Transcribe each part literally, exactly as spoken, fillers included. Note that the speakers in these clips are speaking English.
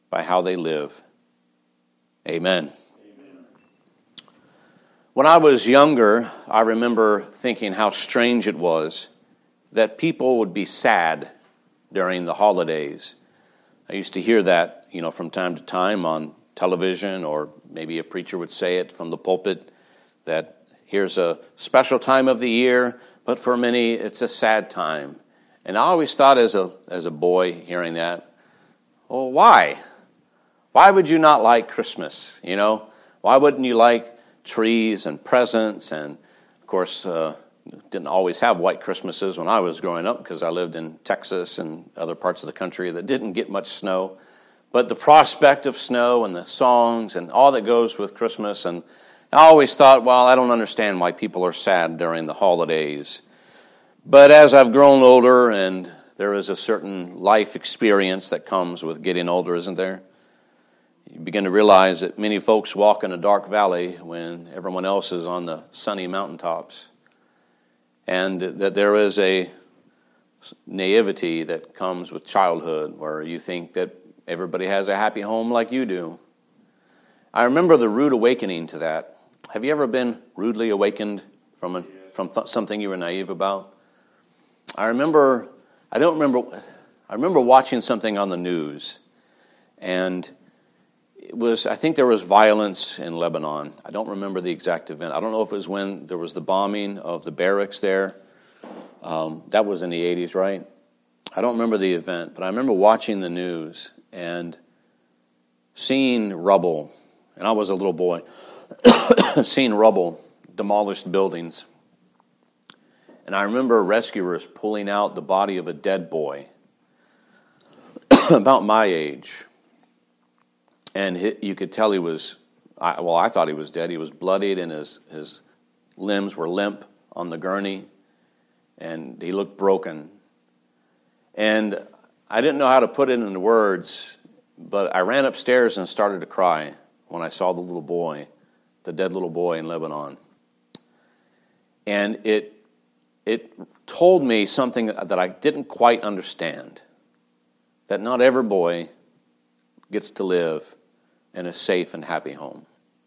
by how they live. Amen. Amen. When I was younger, I remember thinking how strange it was that people would be sad during the holidays. I used to hear that, you know, from time to time on television, or maybe a preacher would say it from the pulpit, that here's a special time of the year, but for many it's a sad time. And I always thought as a as a boy hearing that, well, why? Why would you not like Christmas? You know, why wouldn't you like trees and presents? And of course, uh, didn't always have white Christmases when I was growing up, because I lived in Texas and other parts of the country that didn't get much snow. But the prospect of snow and the songs and all that goes with Christmas, and I always thought, well, I don't understand why people are sad during the holidays. But as I've grown older, and there is a certain life experience that comes with getting older, isn't there? You begin to realize that many folks walk in a dark valley when everyone else is on the sunny mountaintops. And that there is a naivety that comes with childhood, where you think that everybody has a happy home like you do. I remember the rude awakening to that. Have you ever been rudely awakened from a, from th- something you were naive about? I remember, I don't remember, I remember watching something on the news, and it was, I think there was violence in Lebanon. I don't remember the exact event. I don't know if it was when there was the bombing of the barracks there. Um, that was in the eighties, right? I don't remember the event, but I remember watching the news and seeing rubble, and I was a little boy, seeing rubble, demolished buildings. And I remember rescuers pulling out the body of a dead boy about my age. And he, you could tell he was, I, well, I thought he was dead. He was bloodied, and his, his limbs were limp on the gurney, and he looked broken. And I didn't know how to put it into words, but I ran upstairs and started to cry when I saw the little boy, the dead little boy in Lebanon. And it it told me something that I didn't quite understand, that not every boy gets to live in a safe and happy home.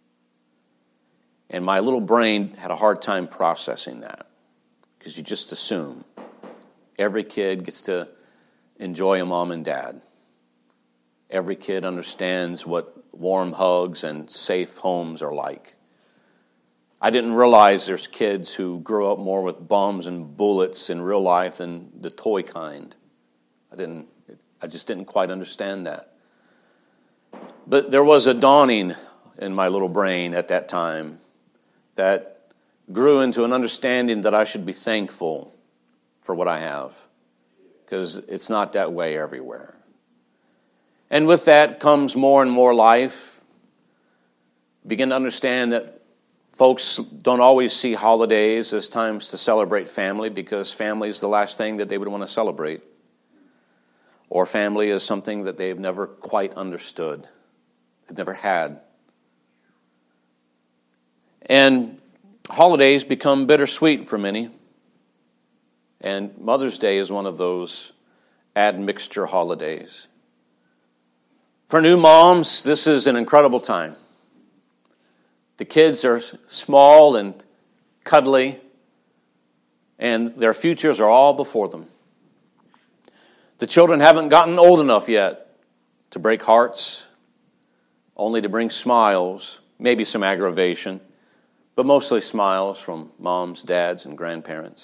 And my little brain had a hard time processing that, because you just assume every kid gets to enjoy a mom and dad. Every kid understands what warm hugs and safe homes are like. I didn't realize there's kids who grow up more with bombs and bullets in real life than the toy kind. I didn't. I just didn't quite understand that. But there was a dawning in my little brain at that time that grew into an understanding that I should be thankful for what I have, because it's not that way everywhere. And with that comes more and more life. Begin to understand that folks don't always see holidays as times to celebrate family, because family is the last thing that they would want to celebrate. Or family is something that they've never quite understood, they've never had. And holidays become bittersweet for many. And Mother's Day is one of those admixture holidays. For new moms, this is an incredible time. The kids are small and cuddly, and their futures are all before them. The children haven't gotten old enough yet to break hearts, only to bring smiles, maybe some aggravation, but mostly smiles from moms, dads, and grandparents.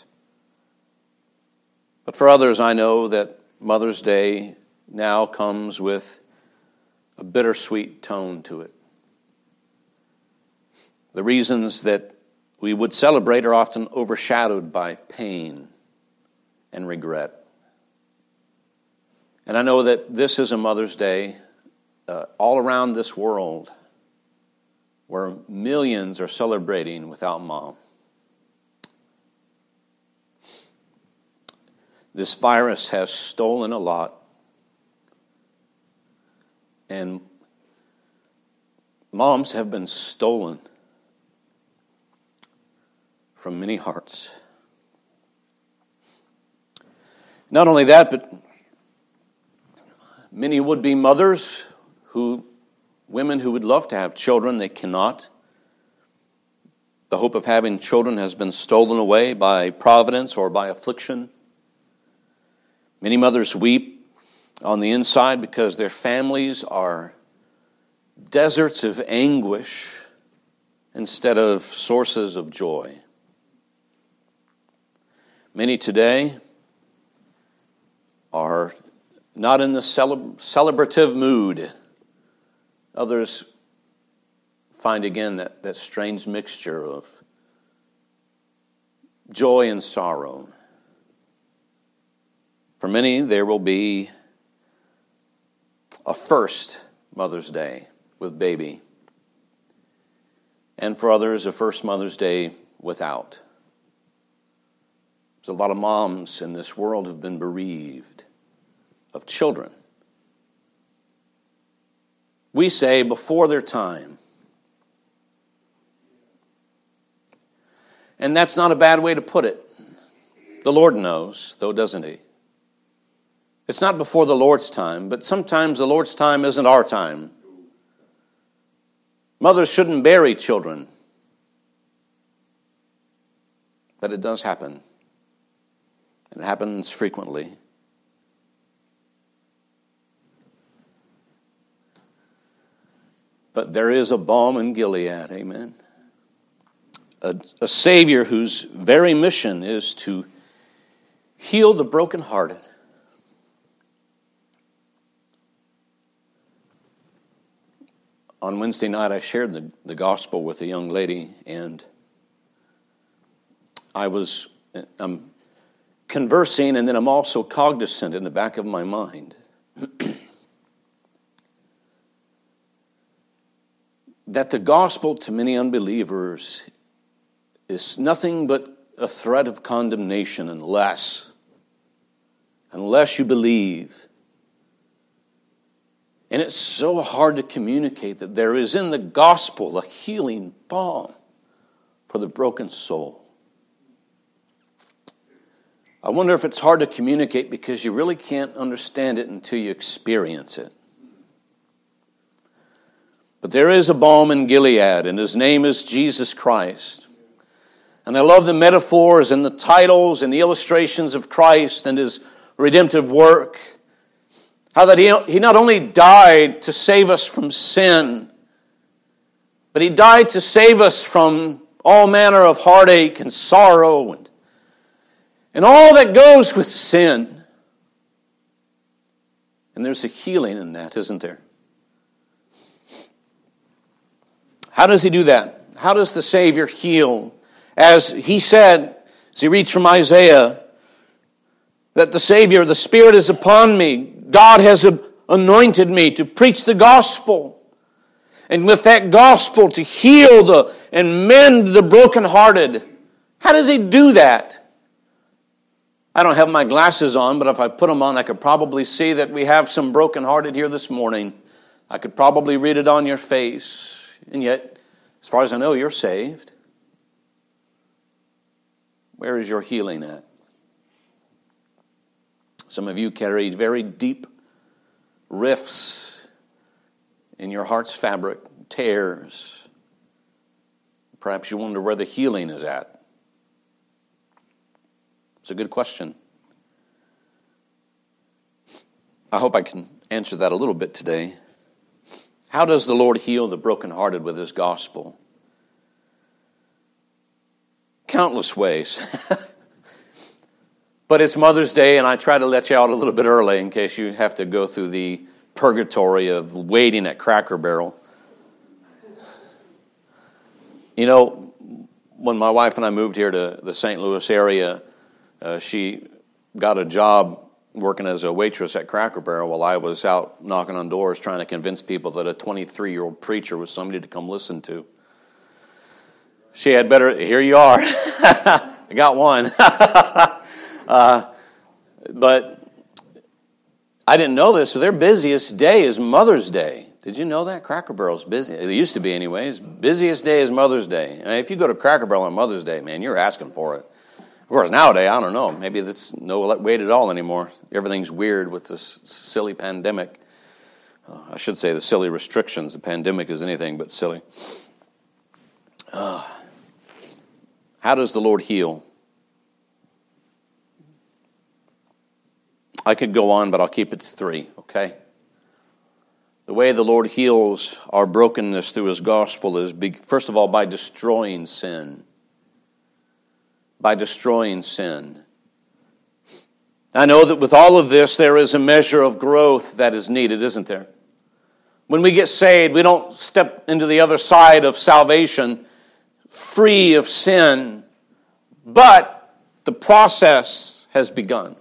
But for others, I know that Mother's Day now comes with a bittersweet tone to it. The reasons that we would celebrate are often overshadowed by pain and regret. And I know that this is a Mother's Day uh, all around this world where millions are celebrating without mom. This virus has stolen a lot, and moms have been stolen from many hearts. Not only that, but many would-be mothers who women who would love to have children, they cannot. The hope of having children has been stolen away by providence or by affliction. Many mothers weep on the inside because their families are deserts of anguish instead of sources of joy. Many today are not in the celeb- celebrative mood. Others find again that, that strange mixture of joy and sorrow. For many, there will be a first Mother's Day with baby. And for others, a first Mother's Day without. There's a lot of moms in this world who've been bereaved of children. We say before their time. And that's not a bad way to put it. The Lord knows, though, doesn't He? It's not before the Lord's time, but sometimes the Lord's time isn't our time. Mothers shouldn't bury children. But it does happen. It happens frequently. But there is a balm in Gilead, amen. A, a Savior whose very mission is to heal the brokenhearted. On Wednesday night, I shared the, the gospel with a young lady, and I was I'm conversing, and then I'm also cognizant in the back of my mind that the gospel to many unbelievers is nothing but a threat of condemnation unless, unless you believe. And it's so hard to communicate that there is in the gospel a healing balm for the broken soul. I wonder if it's hard to communicate because you really can't understand it until you experience it. But there is a balm in Gilead, and His name is Jesus Christ. And I love the metaphors and the titles and the illustrations of Christ and His redemptive work. How that he, he not only died to save us from sin, but He died to save us from all manner of heartache and sorrow and, and all that goes with sin. And there's a healing in that, isn't there? How does He do that? How does the Savior heal? As He said, as He reads from Isaiah, that the Savior, the Spirit is upon me. God has anointed me to preach the gospel. And with that gospel to heal the and mend the brokenhearted. How does He do that? I don't have my glasses on, but if I put them on, I could probably see that we have some brokenhearted here this morning. I could probably read it on your face. And yet, as far as I know, you're saved. Where is your healing at? Some of you carry very deep rifts in your heart's fabric, tears. Perhaps you wonder where the healing is at. It's a good question. I hope I can answer that a little bit today. How does the Lord heal the brokenhearted with His gospel? Countless ways. But it's Mother's Day, and I try to let you out a little bit early in case you have to go through the purgatory of waiting at Cracker Barrel. You know, when my wife and I moved here to the Saint Louis area, uh, she got a job working as a waitress at Cracker Barrel while I was out knocking on doors trying to convince people that a twenty-three-year-old preacher was somebody to come listen to. She had better, here you are. I got one. uh, but I didn't know this, so their busiest day is Mother's Day. Did you know that? Cracker Barrel's busy. It used to be anyways. Busiest day is Mother's Day. And if you go to Cracker Barrel on Mother's Day, man, you're asking for it. Of course, nowadays, I don't know. Maybe that's no wait at all anymore. Everything's weird with this silly pandemic. I should say the silly restrictions. The pandemic is anything but silly. Uh, how does the Lord heal? I could go on, but I'll keep it to three, okay? The way the Lord heals our brokenness through His gospel is, first of all, by destroying sin. By destroying sin. I know that with all of this, there is a measure of growth that is needed, isn't there? When we get saved, we don't step into the other side of salvation free of sin, but the process has begun.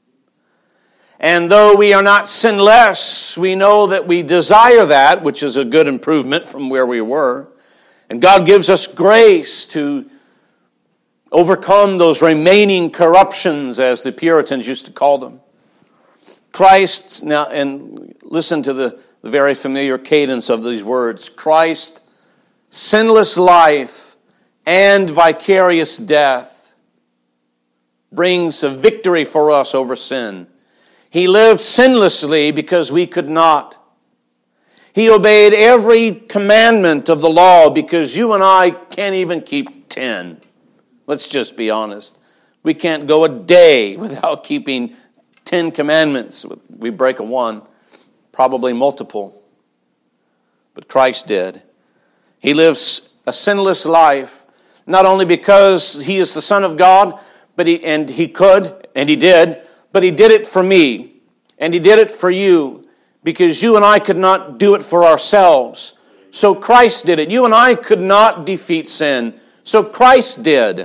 And though we are not sinless, we know that we desire that, which is a good improvement from where we were. And God gives us grace to overcome those remaining corruptions, as the Puritans used to call them. Christ, now, and listen to the, the very familiar cadence of these words. Christ, sinless life and vicarious death brings a victory for us over sin. He lived sinlessly because we could not. He obeyed every commandment of the law because you and I can't even keep ten. Let's just be honest. We can't go a day without keeping ten commandments. We break a one, probably multiple. But Christ did. He lives a sinless life, not only because He is the Son of God, but he and He could, and He did, but He did it for me, and He did it for you, because you and I could not do it for ourselves. So Christ did it. You and I could not defeat sin. So Christ did.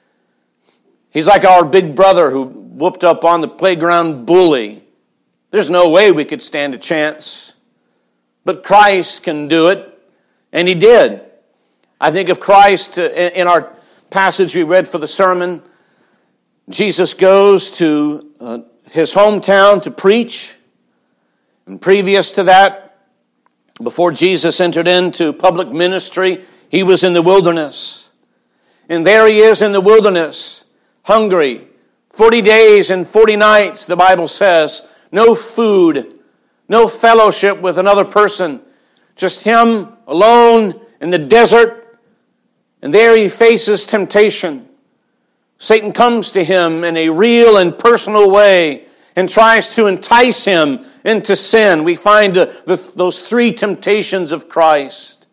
He's like our big brother who whooped up on the playground bully. There's no way we could stand a chance. But Christ can do it, and He did. I think of Christ in our passage we read for the sermon. Jesus goes to uh, his hometown to preach. And previous to that, before Jesus entered into public ministry, He was in the wilderness. And there He is in the wilderness, hungry. Forty days and forty nights, the Bible says. No food, no fellowship with another person. Just Him alone in the desert. And there He faces temptation. Satan comes to Him in a real and personal way and tries to entice Him into sin. We find uh, the, those three temptations of Christ.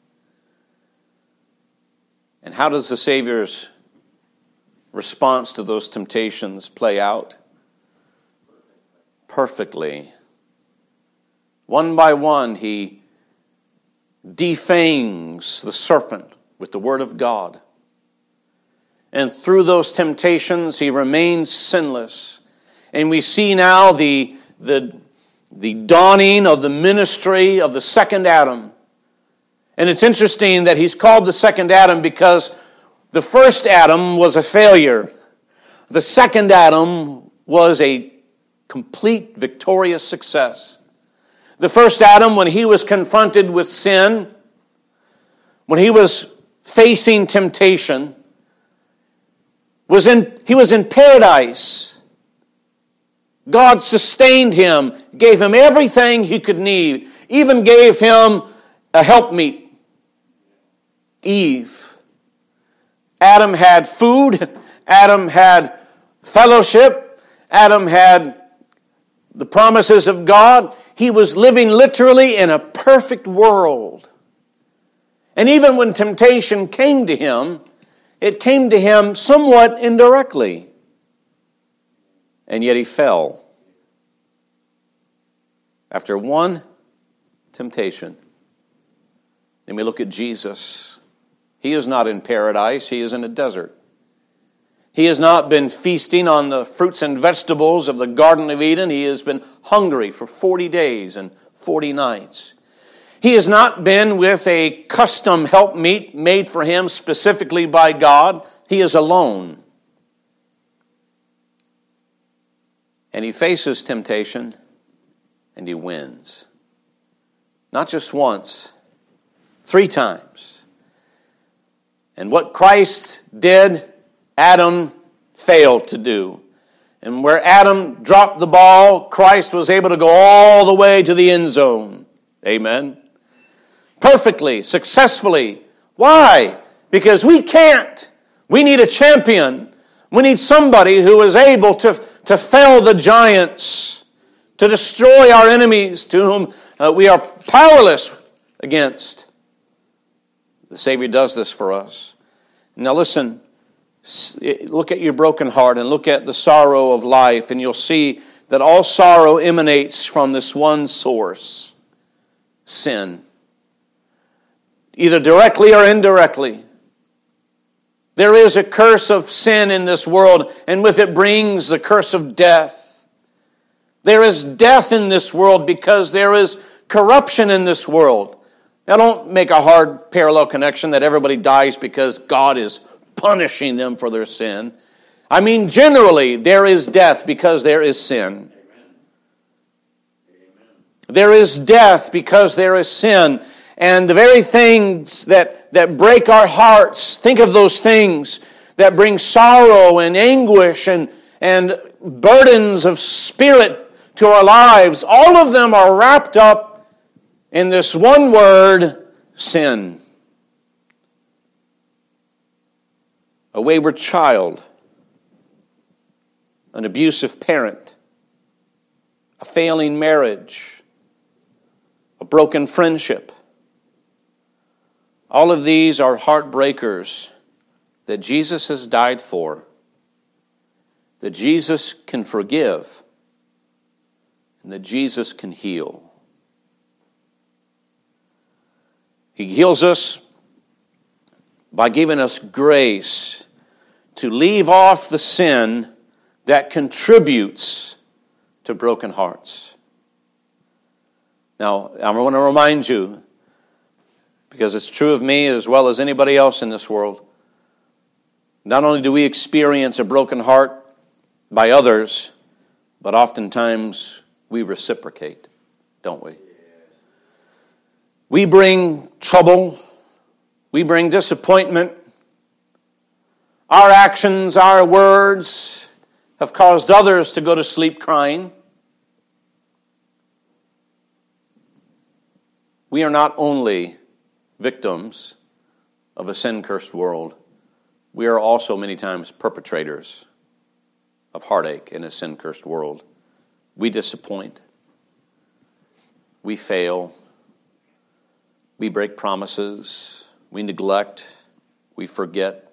And how does the Savior's response to those temptations play out? Perfectly. One by one, He defangs the serpent with the Word of God. And through those temptations, He remains sinless. And we see now the, the, the dawning of the ministry of the second Adam. And it's interesting that He's called the second Adam because the first Adam was a failure. The second Adam was a complete victorious success. The first Adam, when he was confronted with sin, when he was facing temptation, was in he was in paradise. God sustained him, gave him everything he could need, even gave him a helpmeet, Eve. Adam had food, Adam had fellowship, Adam had the promises of God. He was living literally in a perfect world. And even when temptation came to him, it came to him somewhat indirectly. And yet he fell. After one temptation. Then we look at Jesus. He is not in paradise. He is in a desert. He has not been feasting on the fruits and vegetables of the Garden of Eden. He has been hungry for forty days and forty nights. He has not been with a custom helpmeet made for him specifically by God. He is alone. And he faces temptation, and he wins. Not just once, three times. And what Christ did, Adam failed to do. And where Adam dropped the ball, Christ was able to go all the way to the end zone. Amen. Perfectly, successfully. Why? Because we can't. We need a champion. We need somebody who is able to, to fell the giants, to destroy our enemies to whom uh, we are powerless against. The Savior does this for us. Now listen, look at your broken heart and look at the sorrow of life, and you'll see that all sorrow emanates from this one source, sin. Either directly or indirectly. There is a curse of sin in this world, and with it brings the curse of death. There is death in this world because there is corruption in this world. Now don't make a hard parallel connection that everybody dies because God is punishing them for their sin. I mean, generally, there is death because there is sin. There is death because there is sin. And the very things that, that break our hearts, think of those things that bring sorrow and anguish and, and burdens of spirit to our lives. All of them are wrapped up in this one word, sin. A wayward child, an abusive parent, a failing marriage, a broken friendship. All of these are heartbreakers that Jesus has died for, that Jesus can forgive, and that Jesus can heal. He heals us by giving us grace to leave off the sin that contributes to broken hearts. Now, I want to remind you, because it's true of me as well as anybody else in this world, not only do we experience a broken heart by others, but oftentimes we reciprocate, don't we? We bring trouble. We bring disappointment. Our actions, our words have caused others to go to sleep crying. We are not only victims of a sin-cursed world, we are also many times perpetrators of heartache in a sin-cursed world. We disappoint. We fail. We break promises. We neglect. We forget.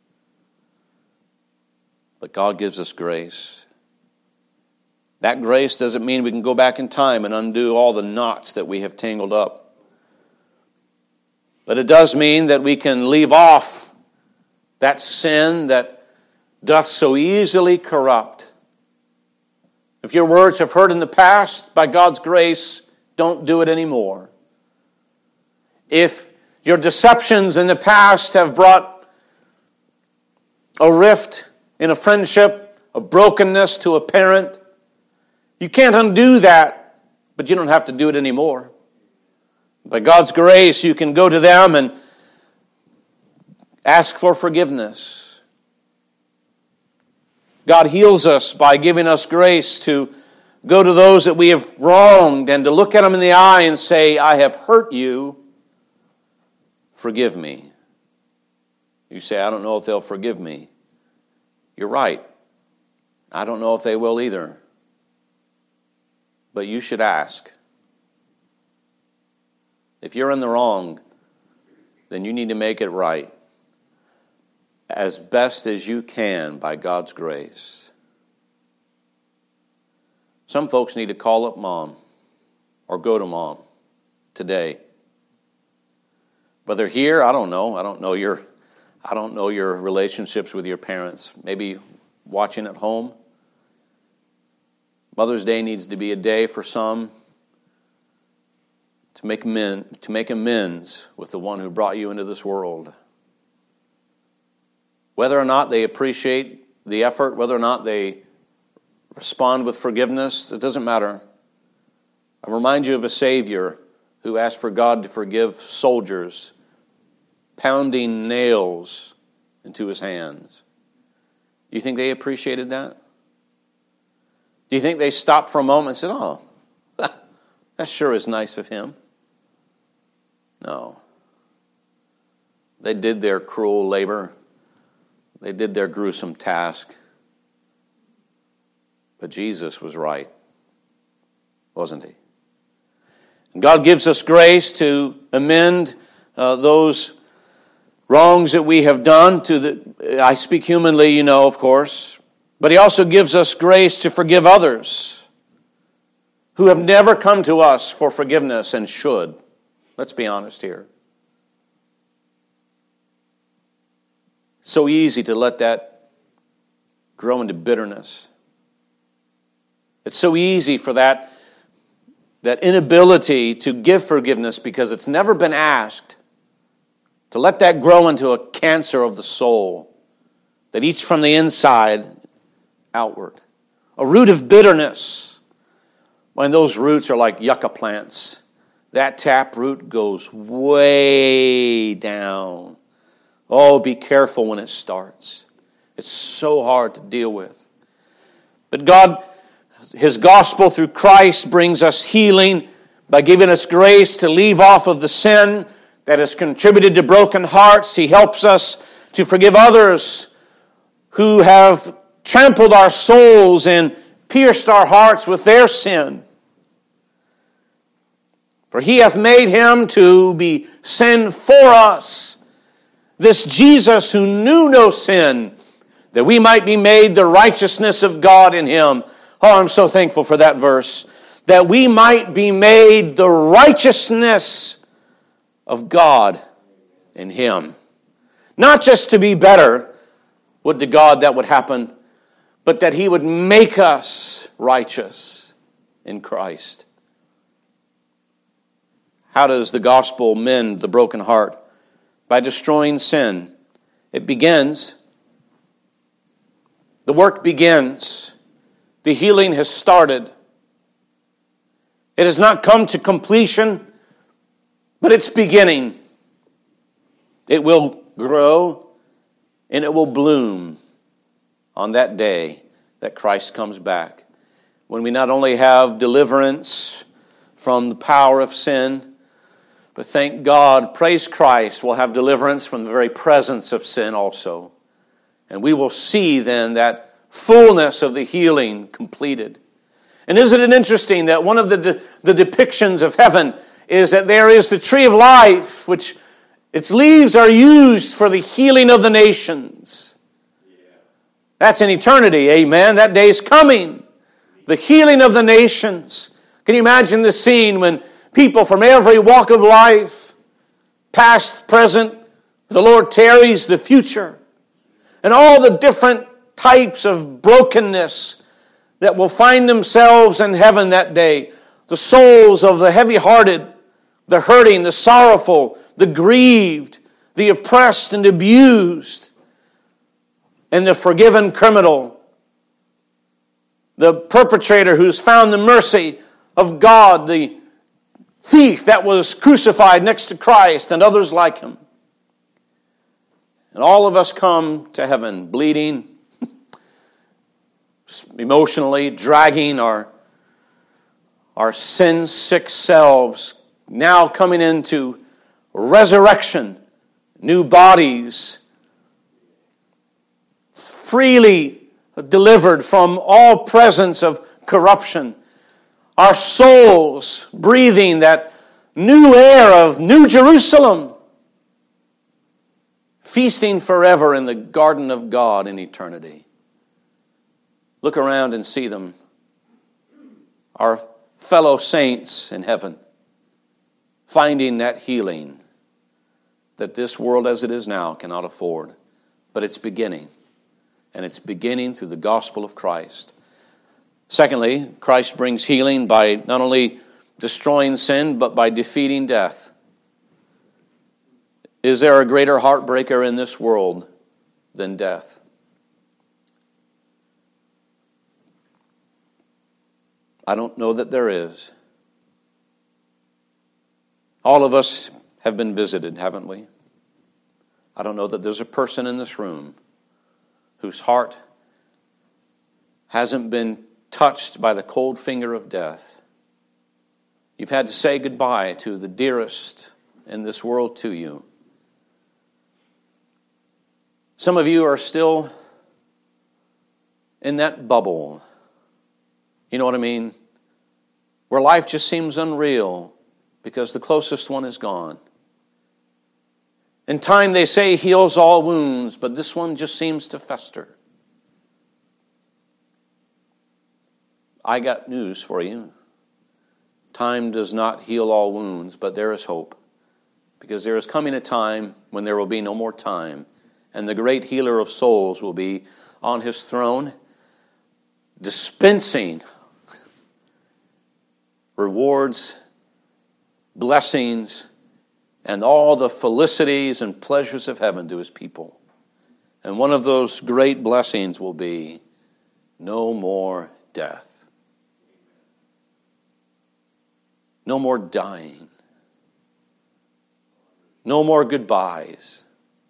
But God gives us grace. That grace doesn't mean we can go back in time and undo all the knots that we have tangled up. But it does mean that we can leave off that sin that doth so easily corrupt. If your words have hurt in the past, by God's grace, don't do it anymore. If your deceptions in the past have brought a rift in a friendship, a brokenness to a parent, you can't undo that, but you don't have to do it anymore. By God's grace, you can go to them and ask for forgiveness. God heals us by giving us grace to go to those that we have wronged and to look at them in the eye and say, I have hurt you. Forgive me. You say, I don't know if they'll forgive me. You're right. I don't know if they will either. But you should ask. If you're in the wrong, then you need to make it right as best as you can by God's grace. Some folks need to call up mom or go to mom today. Whether here, I don't know. I don't know your I don't know your relationships with your parents. Maybe watching at home. Mother's Day needs to be a day for some to make men, to make amends with the one who brought you into this world. Whether or not they appreciate the effort, whether or not they respond with forgiveness, it doesn't matter. I remind you of a Savior who asked for God to forgive soldiers pounding nails into his hands. Do you think they appreciated that? Do you think they stopped for a moment and said, oh, that sure is nice of him? No. They did their cruel labor. They did their gruesome task. But Jesus was right, wasn't he? And God gives us grace to amend uh, those wrongs that we have done. To the, I speak humanly, you know, of course. But he also gives us grace to forgive others who have never come to us for forgiveness and should. Let's be honest here. So easy to let that grow into bitterness. It's so easy for that, that inability to give forgiveness because it's never been asked, to let that grow into a cancer of the soul that eats from the inside outward. A root of bitterness. When those roots are like yucca plants, that tap root goes way down. Oh, be careful when it starts. It's so hard to deal with. But God, His gospel through Christ brings us healing by giving us grace to leave off of the sin that has contributed to broken hearts. He helps us to forgive others who have trampled our souls and pierced our hearts with their sin. For He hath made Him to be sin for us, this Jesus who knew no sin, that we might be made the righteousness of God in Him. Oh, I'm so thankful for that verse. That we might be made the righteousness of God in Him. Not just to be better, would to God that would happen, but that He would make us righteous in Christ. How does the gospel mend the broken heart? By destroying sin. It begins. The work begins. The healing has started. It has not come to completion, but it's beginning. It will grow and it will bloom on that day that Christ comes back. When we not only have deliverance from the power of sin, but thank God, praise Christ, we'll have deliverance from the very presence of sin also. And we will see then that fullness of the healing completed. And isn't it interesting that one of the, de- the depictions of heaven is that there is the tree of life, which its leaves are used for the healing of the nations. That's in eternity, amen. That day is coming. The healing of the nations. Can you imagine the scene when people from every walk of life, past, present, the Lord tarries, the future, and all the different types of brokenness that will find themselves in heaven that day. The souls of the heavy-hearted, the hurting, the sorrowful, the grieved, the oppressed and abused, and the forgiven criminal. The perpetrator who's found the mercy of God, the thief that was crucified next to Christ, and others like him. And all of us come to heaven bleeding, emotionally dragging our, our sin-sick selves, now coming into resurrection, new bodies, freely delivered from all presence of corruption. Our souls breathing that new air of New Jerusalem, feasting forever in the garden of God in eternity. Look around and see them, our fellow saints in heaven, finding that healing that this world as it is now cannot afford. But it's beginning, and it's beginning through the gospel of Christ. Secondly, Christ brings healing by not only destroying sin, but by defeating death. Is there a greater heartbreaker in this world than death? I don't know that there is. All of us have been visited, haven't we? I don't know that there's a person in this room whose heart hasn't been touched by the cold finger of death. You've had to say goodbye to the dearest in this world to you. Some of you are still in that bubble. You know what I mean? Where life just seems unreal because the closest one is gone. In time, they say, heals all wounds, but this one just seems to fester. I got news for you. Time does not heal all wounds, but there is hope. Because there is coming a time when there will be no more time, and the great healer of souls will be on his throne, dispensing rewards, blessings, and all the felicities and pleasures of heaven to his people. And one of those great blessings will be no more death. No more dying. No more goodbyes.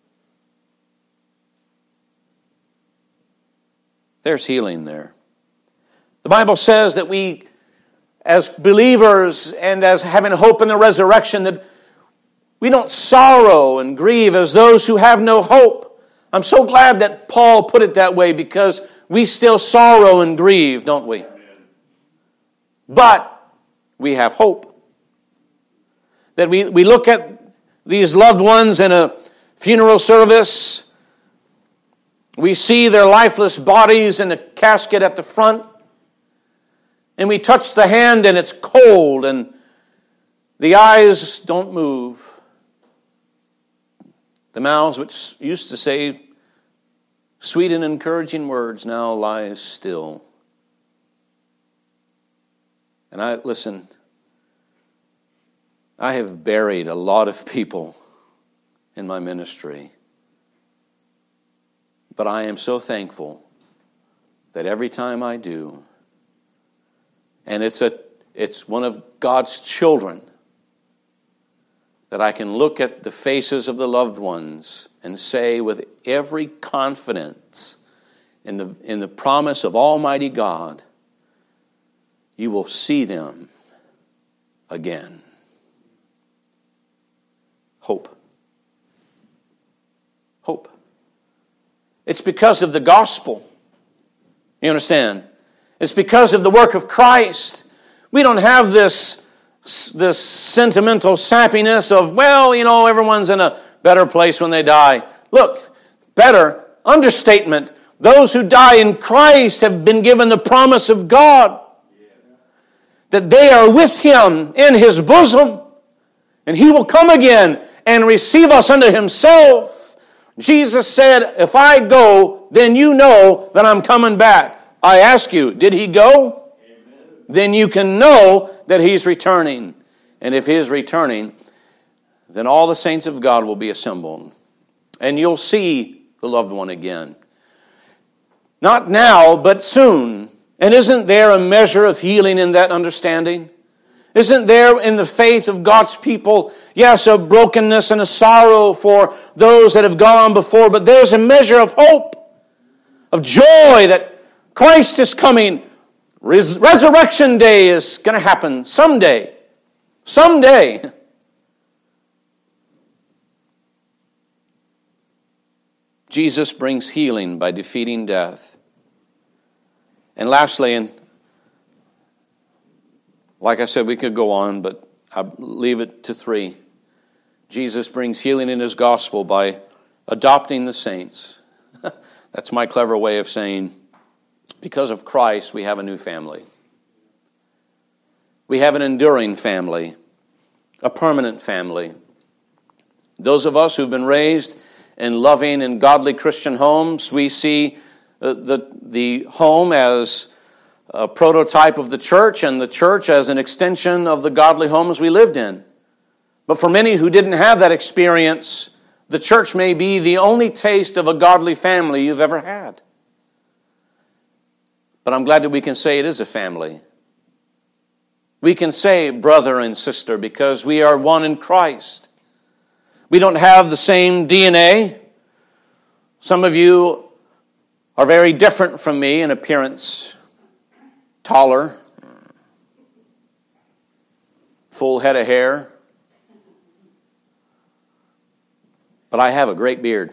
There's healing there. The Bible says that we, as believers and as having hope in the resurrection, that we don't sorrow and grieve as those who have no hope. I'm so glad that Paul put it that way, because we still sorrow and grieve, don't we? But we have hope. That we, we look at these loved ones in a funeral service. We see their lifeless bodies in a casket at the front. And we touch the hand and it's cold and the eyes don't move. The mouths which used to say sweet and encouraging words now lies still. And I, listen, I have buried a lot of people in my ministry. But I am so thankful that every time I do, and it's a it's one of God's children, that I can look at the faces of the loved ones and say with every confidence in the in the promise of Almighty God, you will see them again. Hope. Hope. It's because of the gospel. You understand? It's because of the work of Christ. We don't have this, this sentimental sappiness of, well, you know, everyone's in a better place when they die. Look, better, understatement, those who die in Christ have been given the promise of God that they are with Him in His bosom, and He will come again and receive us unto Himself. Jesus said, if I go, then you know that I'm coming back. I ask you, did He go? Amen. Then you can know that He's returning. And if He is returning, then all the saints of God will be assembled. And you'll see the loved one again. Not now, but soon. And isn't there a measure of healing in that understanding? Isn't there in the faith of God's people, yes, a brokenness and a sorrow for those that have gone before, but there's a measure of hope, of joy that Christ is coming. Res- Resurrection Day is going to happen someday. Someday. Jesus brings healing by defeating death. And lastly, and like I said, we could go on, but I'll leave it to three. Jesus brings healing in His gospel by adopting the saints. That's my clever way of saying, because of Christ, we have a new family. We have an enduring family, a permanent family. Those of us who've been raised in loving and godly Christian homes, we see the, the, the home as a prototype of the church, and the church as an extension of the godly homes we lived in. But for many who didn't have that experience, the church may be the only taste of a godly family you've ever had. But I'm glad that we can say it is a family. We can say brother and sister because we are one in Christ. We don't have the same D N A. Some of you are very different from me in appearance. Taller, full head of hair, But I have a great beard.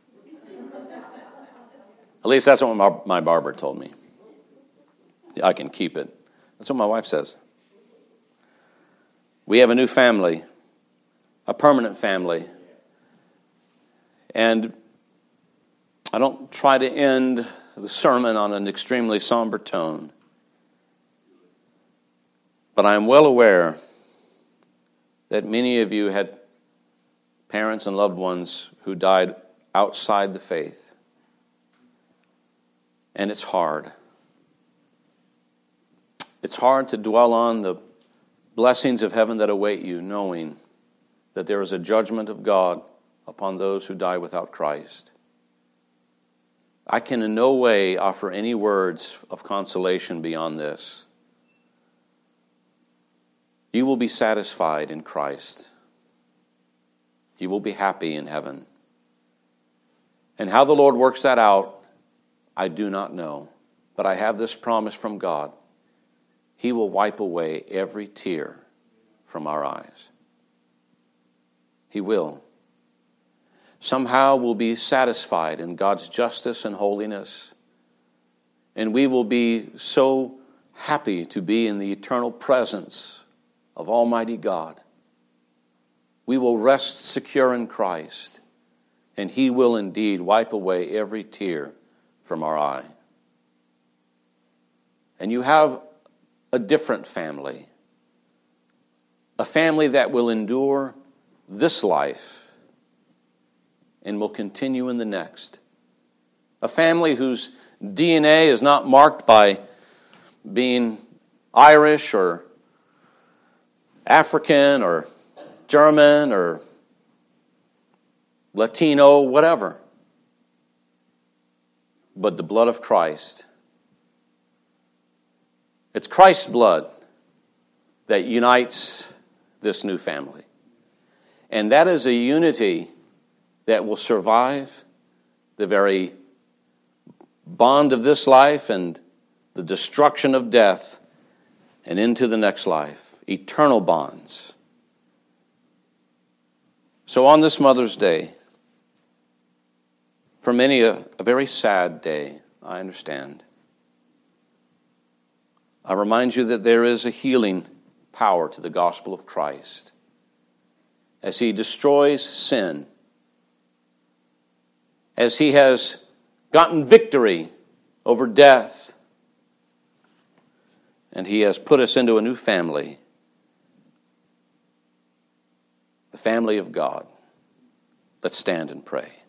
At least that's what my, my barber told me. I can keep it. That's what my wife says. We have a new family, a permanent family. And I don't try to end the sermon on an extremely somber tone. But I am well aware that many of you had parents and loved ones who died outside the faith. And it's hard. It's hard to dwell on the blessings of heaven that await you, knowing that there is a judgment of God upon those who die without Christ. I can in no way offer any words of consolation beyond this. You will be satisfied in Christ. You will be happy in heaven. And how the Lord works that out, I do not know. But I have this promise from God. He will wipe away every tear from our eyes. He will. Somehow we'll be satisfied in God's justice and holiness. And we will be so happy to be in the eternal presence of Almighty God. We will rest secure in Christ, and He will indeed wipe away every tear from our eye. And you have a different family, a family that will endure this life and will continue in the next. A family whose D N A is not marked by being Irish or African or German or Latino, whatever, but the blood of Christ. It's Christ's blood that unites this new family. And that is a unity that will survive the very bond of this life and the destruction of death and into the next life. Eternal bonds. So on this Mother's Day, for many a, a very sad day, I understand, I remind you that there is a healing power to the gospel of Christ. As He destroys sin, as He has gotten victory over death, and He has put us into a new family, the family of God. Let's stand and pray.